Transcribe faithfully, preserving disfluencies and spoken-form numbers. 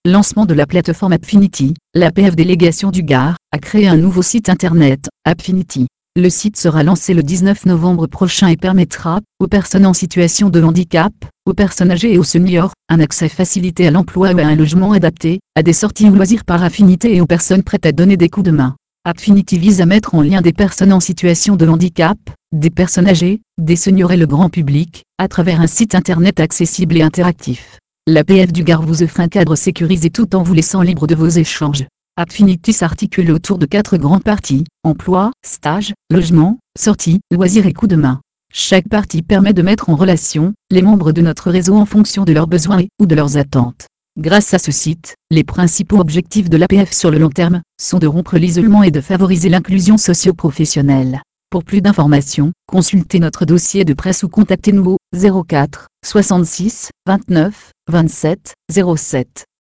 Lancement de la plateforme Appfinity, l'A P F Délégation du Gard a créé un nouveau site internet, Appfinity. Le site sera lancé le dix-neuf novembre prochain et permettra, aux personnes en situation de handicap, aux personnes âgées et aux seniors, un accès facilité à l'emploi ou à un logement adapté, à des sorties ou loisirs par affinité et aux personnes prêtes à donner des coups de main. Appfinity vise à mettre en lien des personnes en situation de handicap, des personnes âgées, des seniors et le grand public, à travers un site internet accessible et interactif. L'A P F du Gard vous offre un cadre sécurisé tout en vous laissant libre de vos échanges. Appfinity s'articule autour de quatre grandes parties: emploi, stage, logement, sortie, loisirs et coups de main. Chaque partie permet de mettre en relation les membres de notre réseau en fonction de leurs besoins et ou de leurs attentes. Grâce à ce site, les principaux objectifs de l'A P F sur le long terme sont de rompre l'isolement et de favoriser l'inclusion socio-professionnelle. Pour plus d'informations, consultez notre dossier de presse ou contactez-nous au zéro quatre soixante-six vingt-neuf vingt-sept zéro sept.